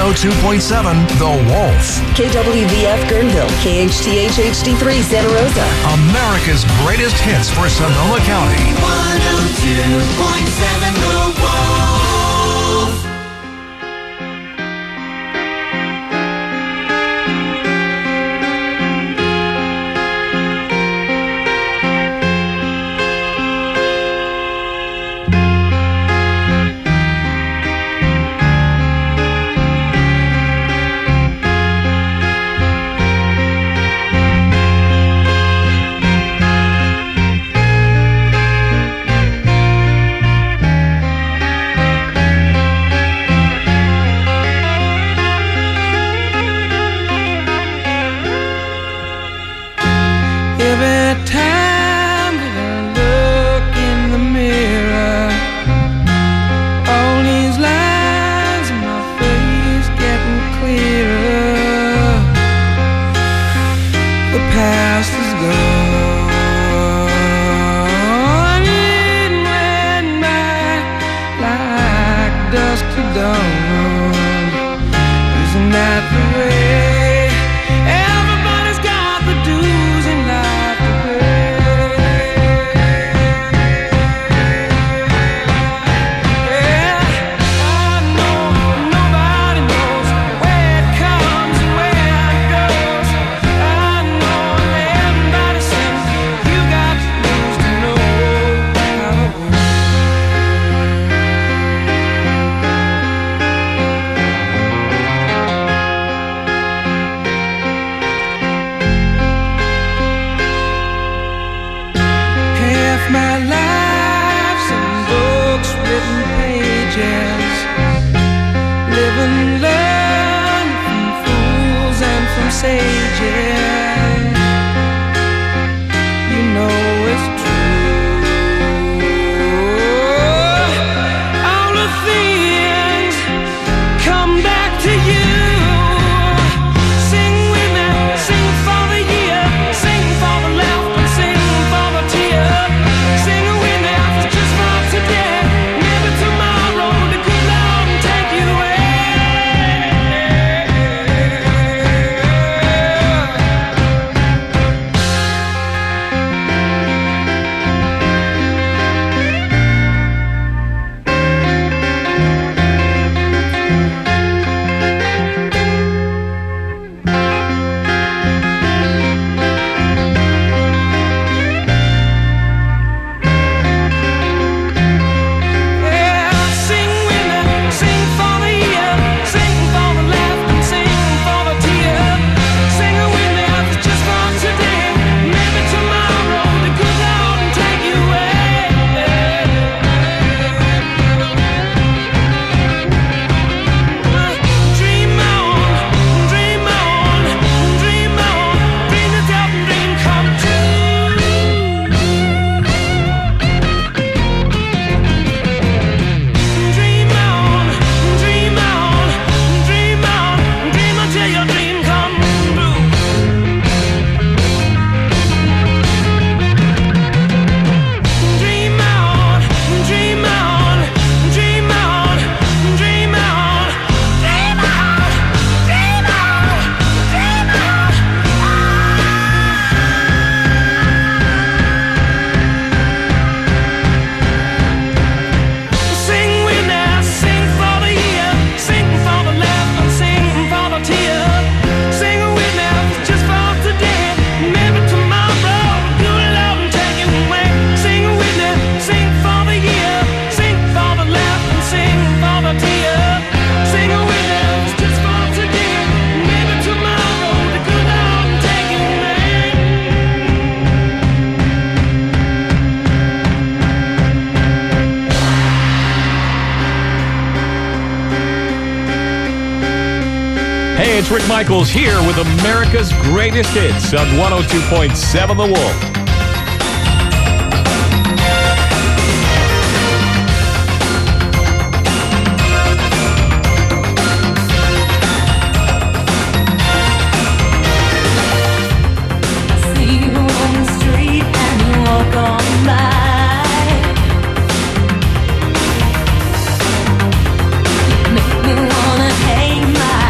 102.7 The Wolf. KWVF Guerneville, KHTH HD3 Santa Rosa. America's greatest hits for Sonoma County. 102.7 The Wolf. It's Rick Michaels here with America's Greatest Hits on 102.7 The Wolf. Make me wanna hang my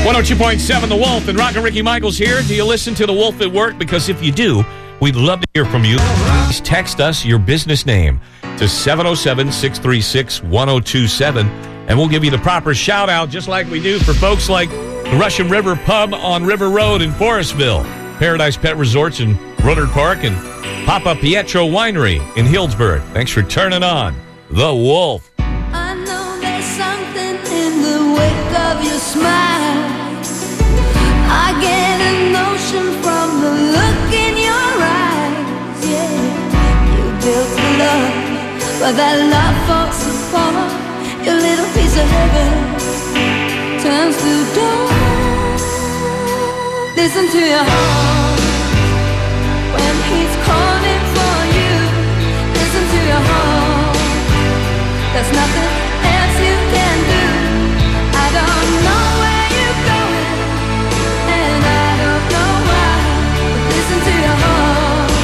102.7 The Wolf and Rock and Ricky Michaels here. Do you listen to The Wolf at work? Because if you do, we'd love to hear from you. Please text us your business name to 707-636-1027, and we'll give you the proper shout-out, just like we do for folks like the Russian River Pub on River Road in Forestville, Paradise Pet Resorts in Runnard Park, and Papa Pietro Winery in Healdsburg. Thanks for turning on The Wolf. I know there's something in the wake of your smile. I get a notion from the look in your eyes. Yeah, you built a love, but that love falls apart. Your little piece of heaven turns to dust. Listen to your heart when he's calling for you. Listen to your heart. There's nothing else you can do. I don't know where you're going, and I don't know why. But listen to your heart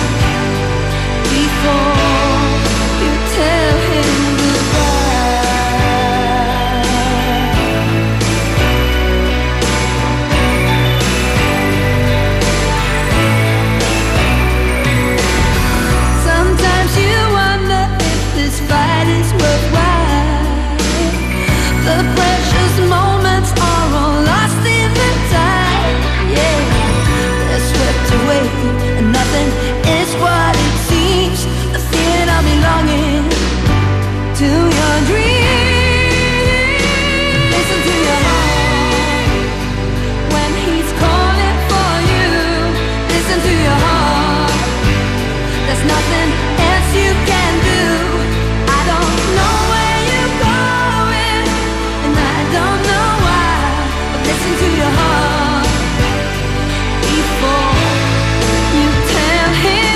before you tell him goodbye. Sometimes you wonder if this fight is worthwhile. The precious moments are all lost in the tide. Yeah, they're swept away, and nothing is what it seems. The feeling of belonging to your dreams. Listen to your heart when he's calling for you. Listen to your heart. There's nothing else you can do. I don't know where you're going, and I don't know why. But listen to your heart before you tell him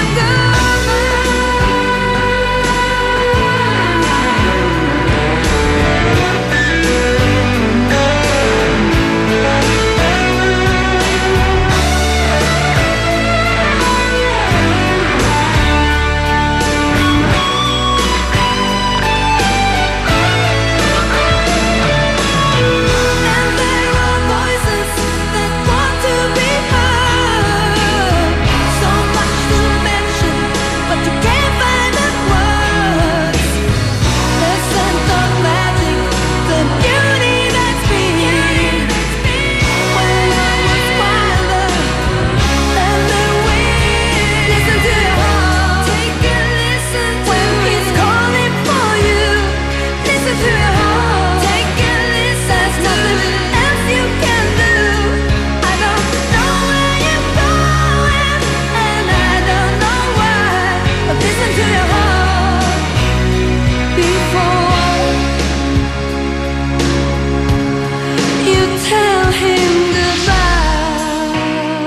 And there are voices that want to be heard. So much to mention, but you can't find the words. The scent of magic, the beauty that's been. When I was wilder than the wind. Listen to your heart. Take a listen when he's calling for you. Listen to your heart. Take a listen. There's nothing else you can do. I don't know where you're going, and I don't know why. But listen to your heart before you tell him goodbye.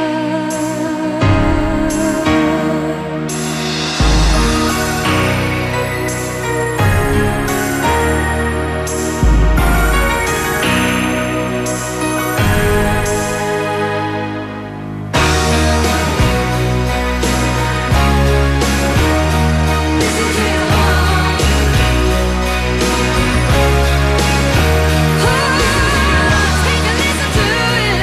Listen to your heart. Take a listen to it.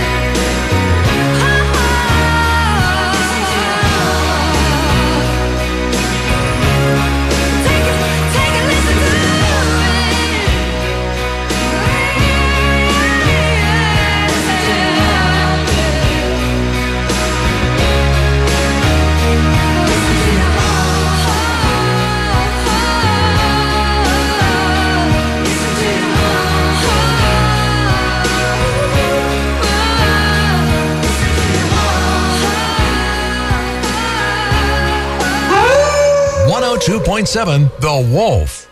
Take a listen to it. 102.7 The Wolf.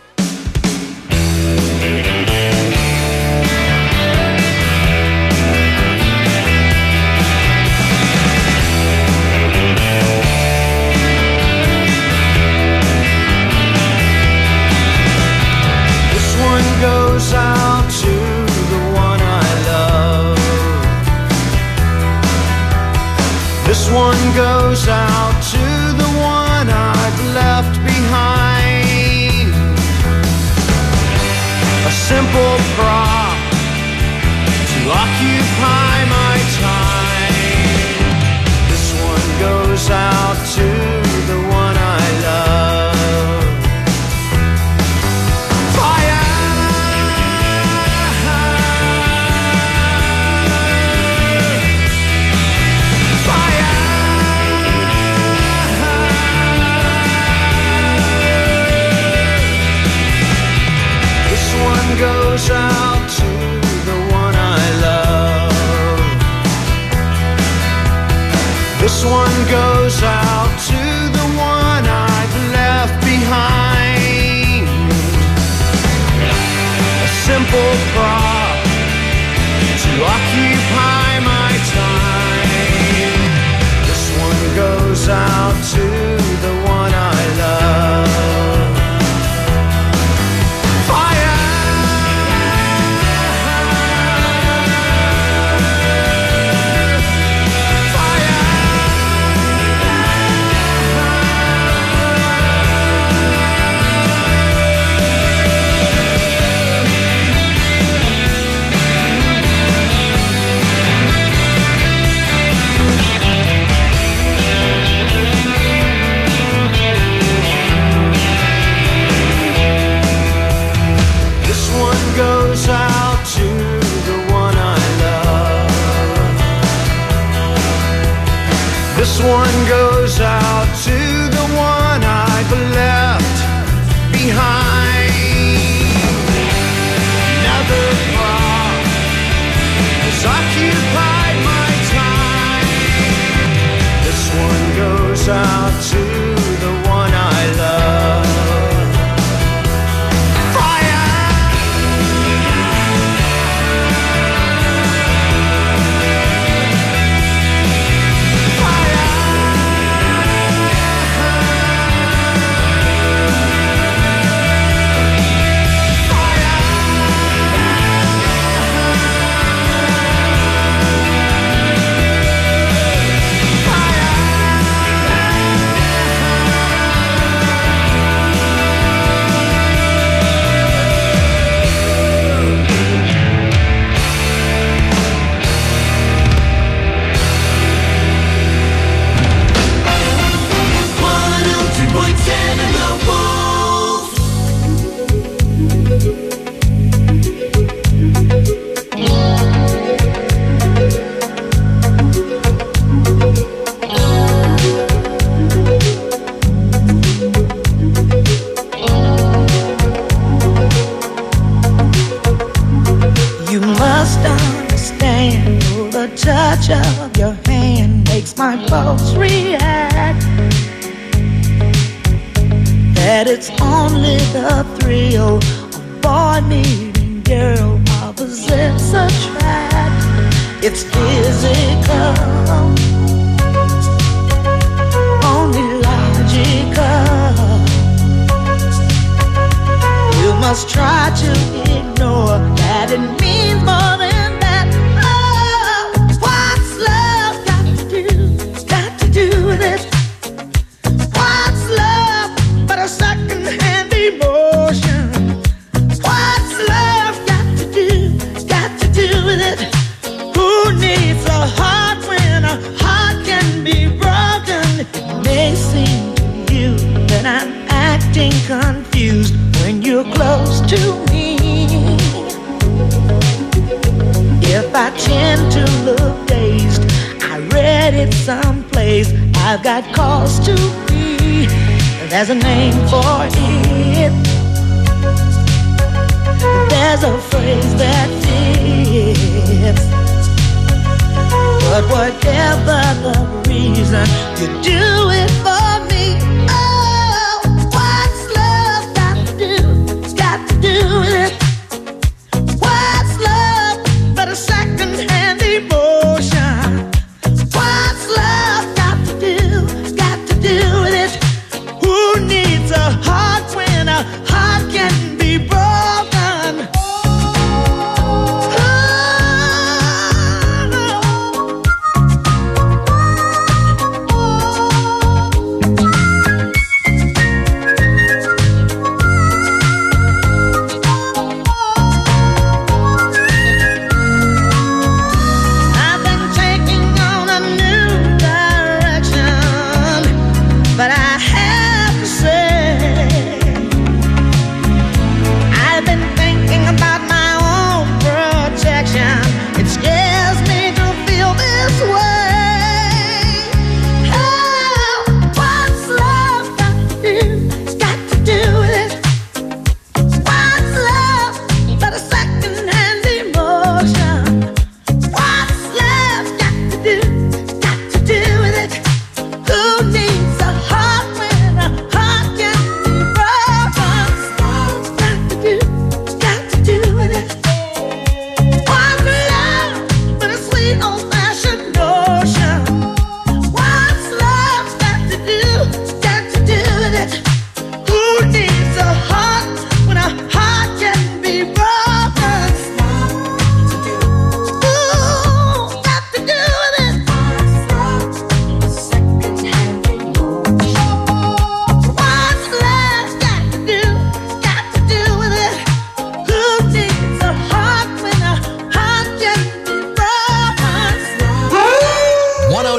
This one goes out to the one I love. This one goes out to the one I've left behind. A simple prop to occupy my time. This one goes out to the one I love. Fire, fire. This one goes out to the one I love. This one goes out to the one I've left behind. A simple prop to occupy my time. This one goes out to the one I love. Fire, goes out to the one I love. This one goes out to the one I've left behind. Another prop has occupied my time. This one goes out to the one I love. Of your hand makes my pulse react. That it's only the thrill of boy meeting girl opposites attract. It's physical, only logical. You must try to ignore that it means more than it. What's love but a second-hand emotion? What's love got to do with it? Who needs a heart when a heart can be broken? It may seem to you that I'm acting confused when you're close to me. If I tend to look dazed, I read it someplace. I've got cause to be. There's a name for it. There's a phrase that fits. But whatever the reason, you do it for me. Oh, what's love got to do? Got to do with it. What's love but a second-hand emotion? What's love got to do with it? Who needs a heart when a heart can be broken? Oh,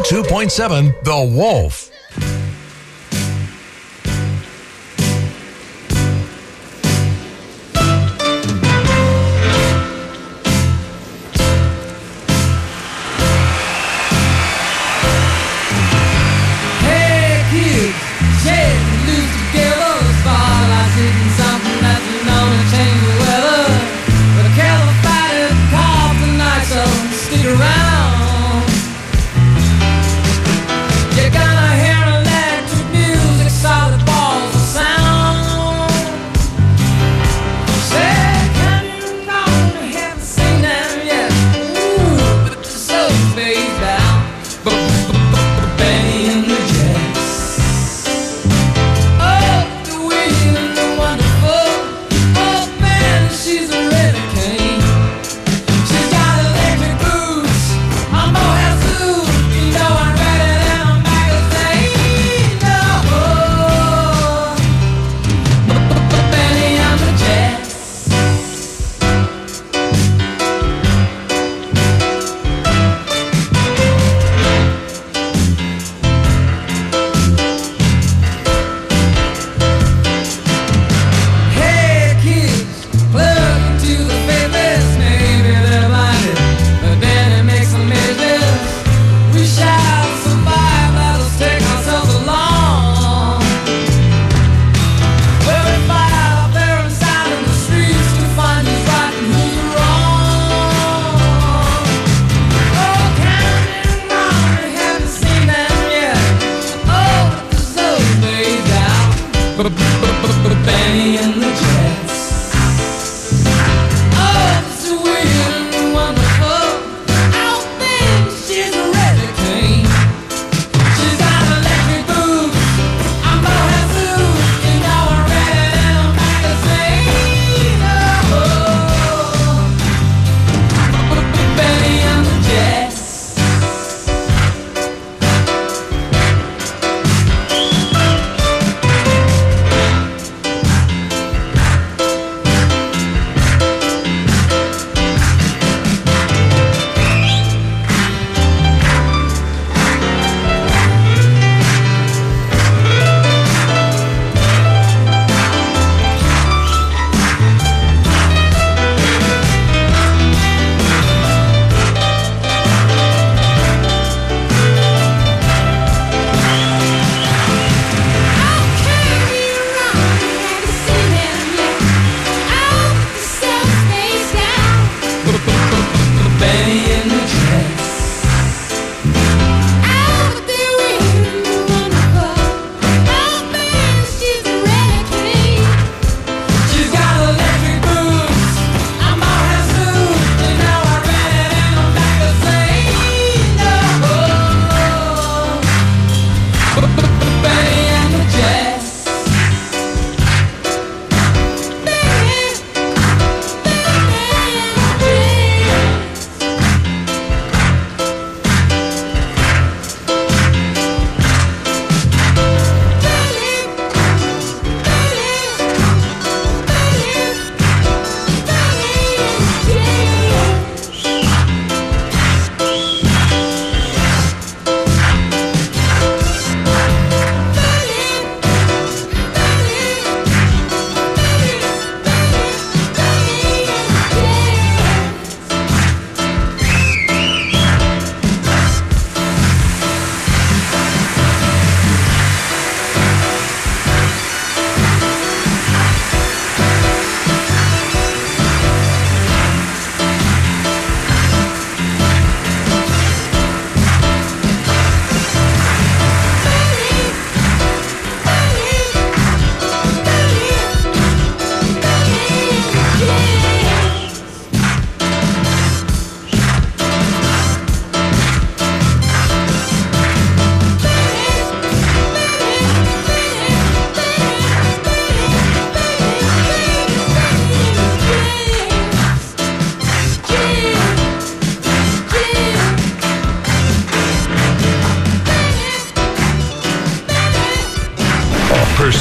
102.7 The Wolf. Hey kids, shake and loose together. The spotlight's hitting something that's gonna change the weather. But a California call tonight, so stick around. You're gonna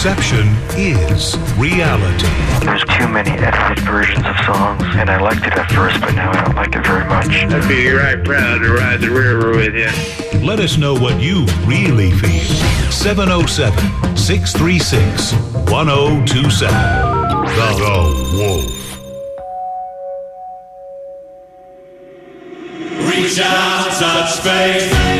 Perception is reality. There's too many edited versions of songs, and I liked it at first, but now I don't like it very much. I'd be right proud to ride the river with you. Let us know what you really feel. 707-636-1027. The Wolf. Reach out, touch space.